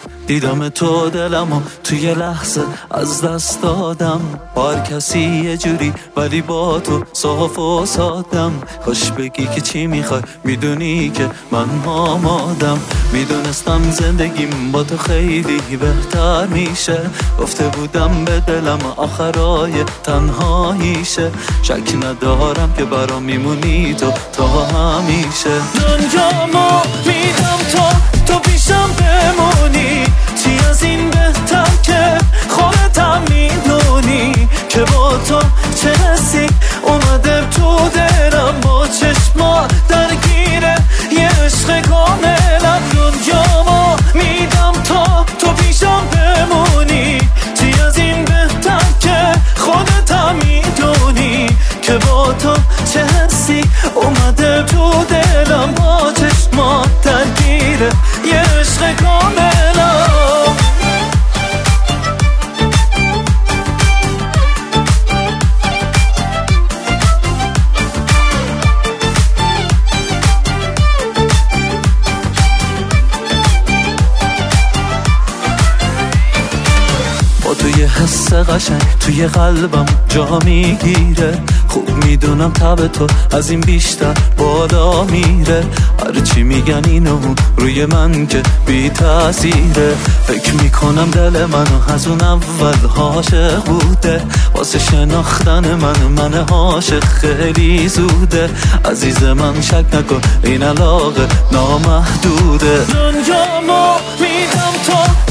دیدم تو دلمو توی لحظه از دست دادم، با هر کسی یه جوری ولی با تو صاف و سادم. خوش بگی که چی میخوای، میدونی که من آمادم. میدونستم زندگیم با تو خیلی بهتر میشه، گفته بودم به دلم آخرای تنهاییشه. شک ندارم که برام میمونی تو تا همیشه. دنیامو میدم تو پیشم بمونی، چی از این بهتر که خودتم میدونی که با تو چه حسی اومده تو دلم، با چشما درگیره یه عشق کاملم. دنیامو میدم تو پیشم بمونی، چی از این بهتر که خودتم میدونی که با تو چه حسی اومده تو دلم، با چشما درگیره یه عشق کاملم. توی حس قشنگ توی قلبم جا میگیره، خوب میدونم تب تو از این بیشتر بالا میره. هرچی میگن اینو روی من که بی تأثیره، فکر میکنم دل منو از اون اول عاشق بوده. واسه شناختن من عاشق خیلی زوده. عزیز من شک نکن این علاقه نامحدوده. دنیامو میدم